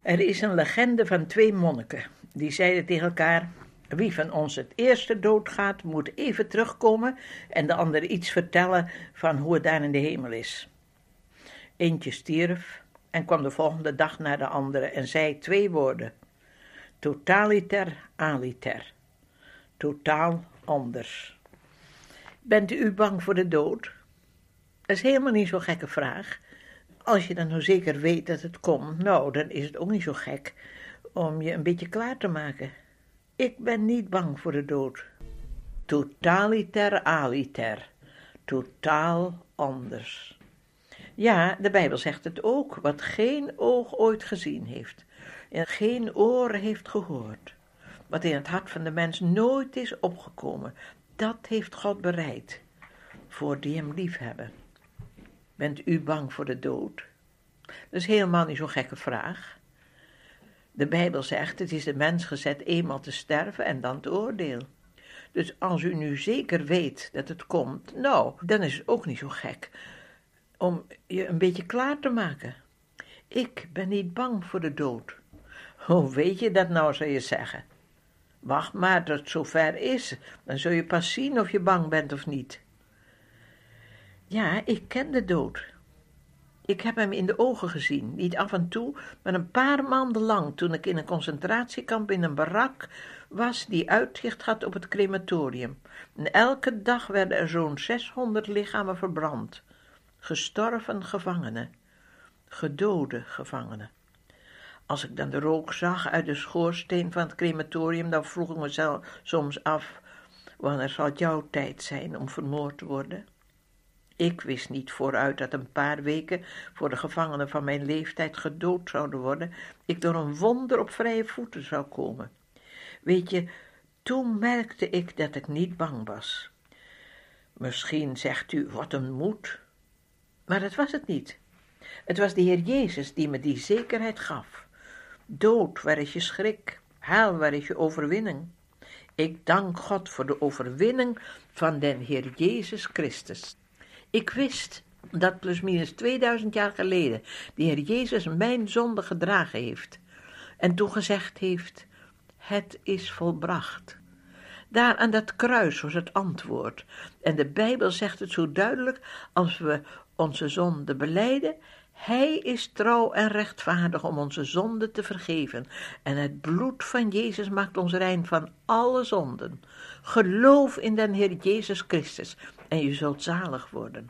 Er is een legende van 2 monniken. Die zeiden tegen elkaar: wie van ons het eerste doodgaat, moet even terugkomen en de ander iets vertellen van hoe het daar in de hemel is. Eentje stierf en kwam de volgende dag naar de andere en zei 2 woorden: totaliter aliter. Totaal anders. Bent u bang voor de dood? Dat is helemaal niet zo'n gekke vraag. Als je dan nou zeker weet dat het komt, nou, dan is het ook niet zo gek om je een beetje klaar te maken. Ik ben niet bang voor de dood. Totaliter aliter. Totaal anders. Ja, de Bijbel zegt het ook, wat geen oog ooit gezien heeft en geen oor heeft gehoord. Wat in het hart van de mens nooit is opgekomen, dat heeft God bereid voor die hem liefhebben. Bent u bang voor de dood? Dat is helemaal niet zo'n gekke vraag. De Bijbel zegt, het is de mens gezet eenmaal te sterven en dan te oordeel. Dus als u nu zeker weet dat het komt, nou, dan is het ook niet zo gek om je een beetje klaar te maken. Ik ben niet bang voor de dood. Hoe weet je dat nou, zou je zeggen? Wacht maar tot het zover is, dan zul je pas zien of je bang bent of niet. Ja, ik ken de dood. Ik heb hem in de ogen gezien, niet af en toe, maar een paar maanden lang, toen ik in een concentratiekamp in een barak was die uitzicht had op het crematorium. En elke dag werden er zo'n 600 lichamen verbrand. Gestorven gevangenen, gedode gevangenen. Als ik dan de rook zag uit de schoorsteen van het crematorium, dan vroeg ik mezelf soms af, wanneer zal het jouw tijd zijn om vermoord te worden? Ik wist niet vooruit dat een paar weken voor de gevangenen van mijn leeftijd gedood zouden worden, ik door een wonder op vrije voeten zou komen. Weet je, toen merkte ik dat ik niet bang was. Misschien zegt u, wat een moed. Maar dat was het niet. Het was de Heer Jezus die me die zekerheid gaf. Dood, waar is je schrik? Hel, waar is je overwinning? Ik dank God voor de overwinning van den Heer Jezus Christus. Ik wist dat plusminus 2000 jaar geleden de Heer Jezus mijn zonde gedragen heeft en toen gezegd heeft, het is volbracht. Daar aan dat kruis was het antwoord en de Bijbel zegt het zo duidelijk, als we onze zonde belijden, hij is trouw en rechtvaardig om onze zonde te vergeven en het bloed van Jezus maakt ons rein van alle zonden. Geloof in den Heer Jezus Christus en je zult zalig worden.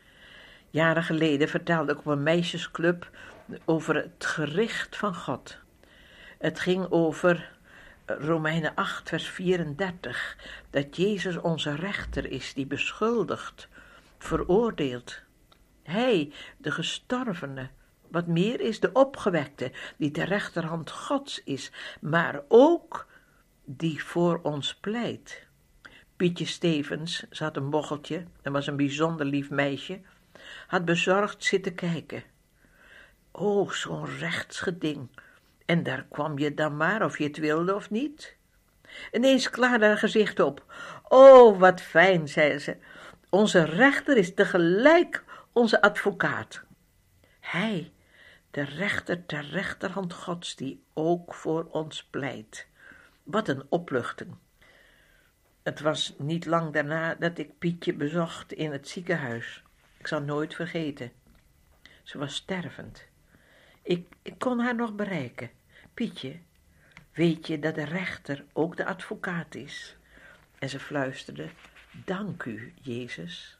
Jaren geleden vertelde ik op een meisjesclub over het gericht van God. Het ging over Romeinen 8 vers 34, dat Jezus onze rechter is die beschuldigt, veroordeelt. Hij, de gestorvene, wat meer is, de opgewekte, die ter rechterhand Gods is, maar ook die voor ons pleit. Pietje Stevens, ze had een bocheltje en was een bijzonder lief meisje, had bezorgd zitten kijken. Oh, zo'n rechtsgeding. En daar kwam je dan maar, of je het wilde of niet. Ineens klaarde haar gezicht op. Oh, wat fijn, zei ze. Onze rechter is tegelijk onze advocaat. Hij, de rechter ter rechterhand Gods, die ook voor ons pleit. Wat een opluchting. Het was niet lang daarna dat ik Pietje bezocht in het ziekenhuis. Ik zal nooit vergeten. Ze was stervend. Ik kon haar nog bereiken. Pietje, weet je dat de rechter ook de advocaat is? En ze fluisterde, dank u, Jezus.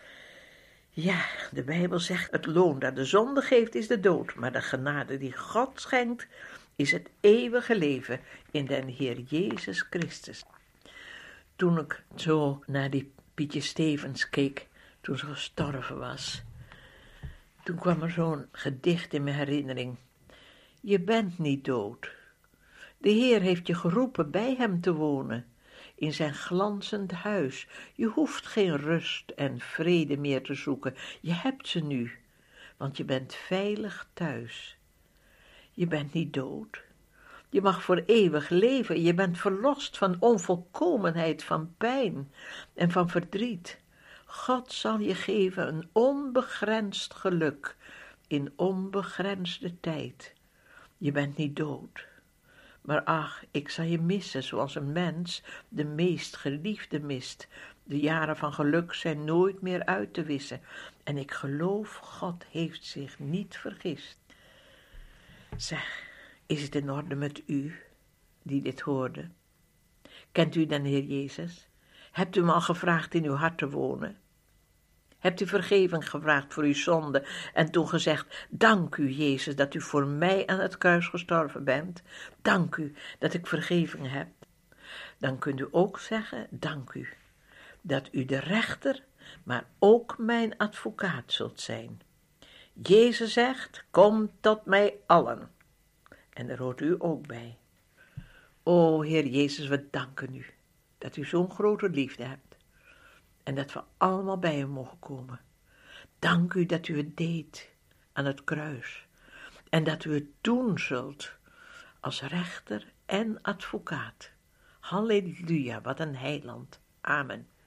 Ja, de Bijbel zegt, het loon dat de zonde geeft is de dood, maar de genade die God schenkt is het eeuwige leven in den Heer Jezus Christus. Toen ik zo naar die Pietje Stevens keek, toen ze gestorven was, toen kwam er zo'n gedicht in mijn herinnering. Je bent niet dood. De Heer heeft je geroepen bij hem te wonen, in zijn glanzend huis. Je hoeft geen rust en vrede meer te zoeken. Je hebt ze nu, want je bent veilig thuis. Je bent niet dood. Je mag voor eeuwig leven. Je bent verlost van onvolkomenheid, van pijn en van verdriet. God zal je geven een onbegrensd geluk in onbegrensde tijd. Je bent niet dood. Maar ach, ik zal je missen zoals een mens de meest geliefde mist. De jaren van geluk zijn nooit meer uit te wissen. En ik geloof, God heeft zich niet vergist. Zeg, is het in orde met u, die dit hoorde? Kent u dan Heer Jezus? Hebt u hem al gevraagd in uw hart te wonen? Hebt u vergeving gevraagd voor uw zonde en toen gezegd, dank u Jezus dat u voor mij aan het kruis gestorven bent. Dank u dat ik vergeving heb. Dan kunt u ook zeggen, dank u dat u de rechter, maar ook mijn advocaat zult zijn. Jezus zegt, kom tot mij allen. En daar hoort u ook bij. O Heer Jezus, we danken u dat u zo'n grote liefde hebt. En dat we allemaal bij u mogen komen. Dank u dat u het deed aan het kruis. En dat u het doen zult als rechter en advocaat. Halleluja, wat een heiland. Amen.